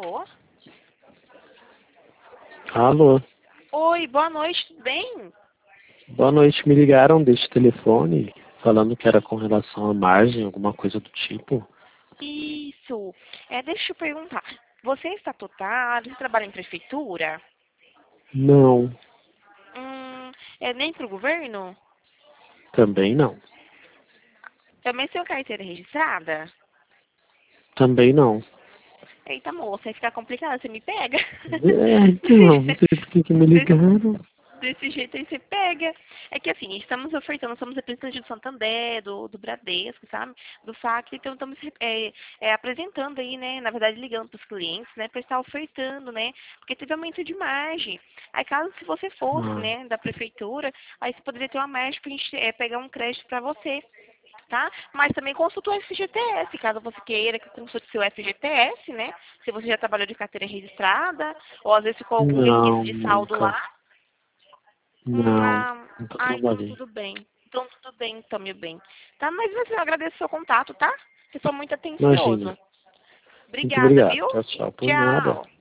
Alô? Alô, Oi, boa noite, tudo bem? boa noite. Me ligaram deste telefone falando que era com relação à margem, alguma coisa do tipo. Isso. Deixa eu perguntar. Você é estatutário? Você trabalha em prefeitura? Não, Nem para o governo? também não. Também tem carteira registrada? Também não. Eita, moça, aí fica complicado, você me pega. Então, não sei por que me Desse ligaram. desse jeito aí você pega. É que assim, estamos ofertando, somos representantes do Santander, do Bradesco, sabe? Do Sacre, então estamos apresentando aí, né? Na verdade, ligando para os clientes, né? Para estar ofertando, né? Porque teve aumento de margem. Aí caso se você fosse, Ah, né, da prefeitura, aí você poderia ter uma margem para a gente pegar um crédito para você. Tá? Mas também consulta o FGTS, caso você queira que consulte seu FGTS, né? Se você já trabalhou de carteira registrada, ou às vezes ficou algum resquício não, de saldo nunca. lá. Não, nunca Então trabalhei. tudo bem. Então tudo bem, então, meu bem. Tá? Mas assim, eu agradeço o seu contato, tá? Você foi muito Imagina. atencioso. Muito Obrigada, obrigado. viu? Tchau, tchau. Por nada. Tchau.